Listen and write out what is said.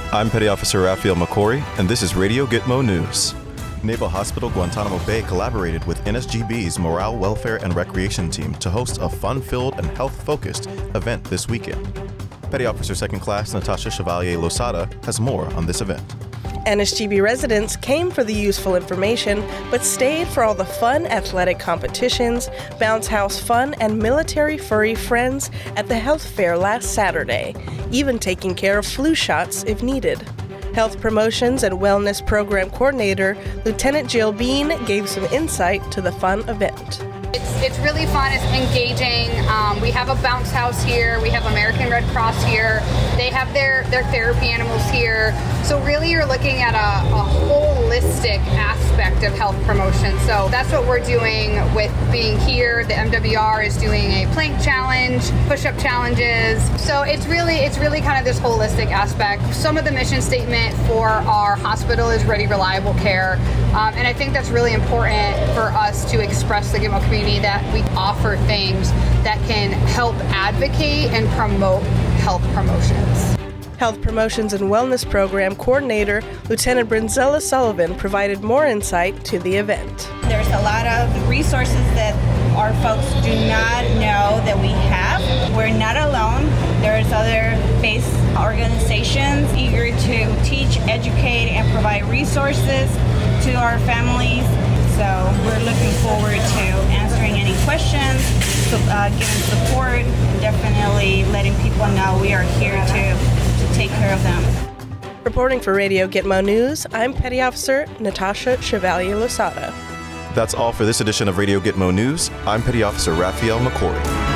I'm Petty Officer Raphael McCory, and this is Radio Gitmo News. Naval Hospital Guantanamo Bay collaborated with NSGB's Morale, Welfare, and Recreation team to host a fun-filled and health-focused event this weekend. Petty Officer Second Class Natasha Chevalier Losada has more on this event. NSGB residents came for the useful information, but stayed for all the fun athletic competitions, bounce house fun, and military furry friends at the health fair last Saturday, even taking care of flu shots if needed. Health Promotions and Wellness Program Coordinator Lieutenant Jill Bean gave some insight to the fun event. It's really fun. It's engaging. We have a bounce house here. We have American Red Cross here. They have their therapy animals here. So really you're looking at a holistic aspect of health promotion. So that's what we're doing with being here. The MWR is doing a plank challenge, push-up challenges. So it's really kind of this holistic aspect. Some of the mission statement for our hospital is ready, reliable care. And I think that's really important for us to express the Gitmo community that we offer things that can help advocate and promote health promotions. Health Promotions and Wellness Program Coordinator Lieutenant Brinzella Sullivan provided more insight to the event. There's a lot of resources that our folks do not know that we have. We're not alone. There's other base organizations eager to teach, educate, and provide resources to our families. So we're looking forward to answering any questions, giving support, and definitely letting people know we are here to take care of them. Reporting for Radio Gitmo News, I'm Petty Officer Natasha Chevalier Losada. That's all for this edition of Radio Gitmo News. I'm Petty Officer Raphael McCory.